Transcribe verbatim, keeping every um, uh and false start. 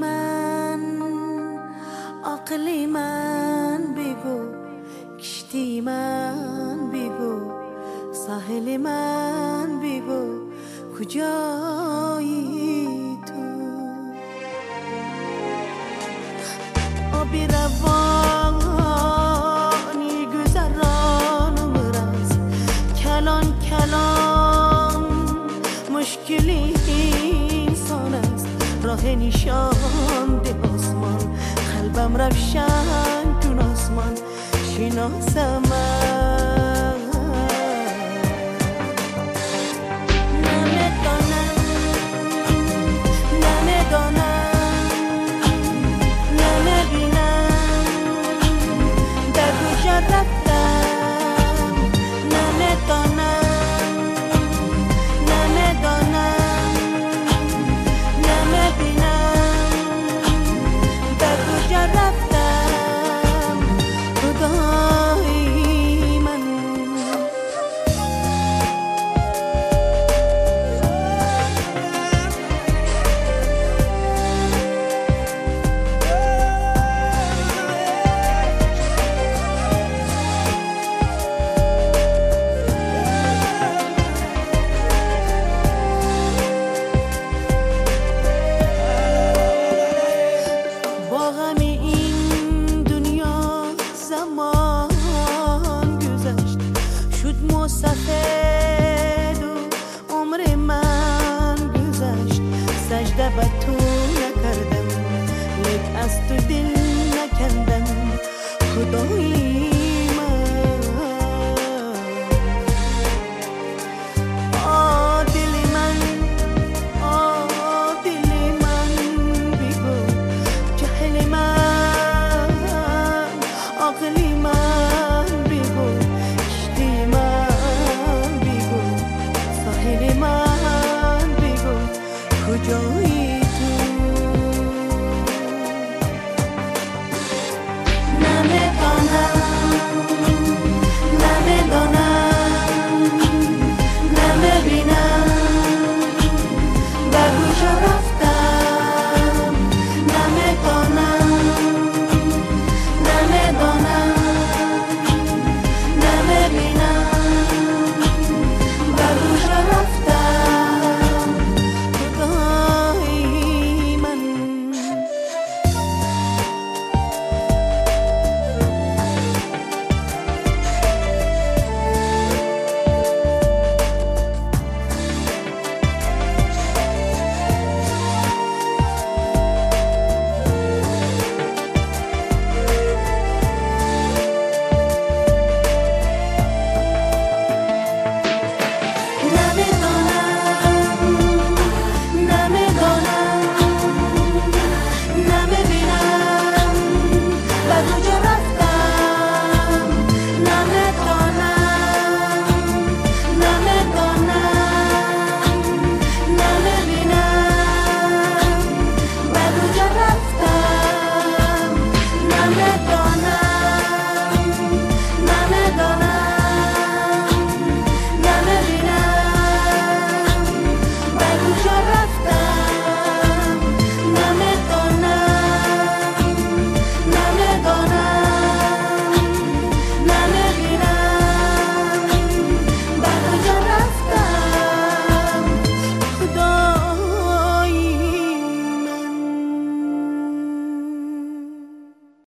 من عقل من بگو، کشتی من بگو، ساحل من بگو، کجایی تو؟ آبی روانی گذرانم راز، کلان کلان مشکلی انسان است، راه نشان ده آسمان، قلبم روشن تو آسمان شناسم من. نمیدانم نمیدانم نمیبینم در کجا رفتم، نمیدانم نمیدانم نمیبینم در کجا رفتم خدای من. با غم این دنیا زمان گذشت، شد مسافر و عمر من گذشت، سجده به تو نکردم لیک از تو دل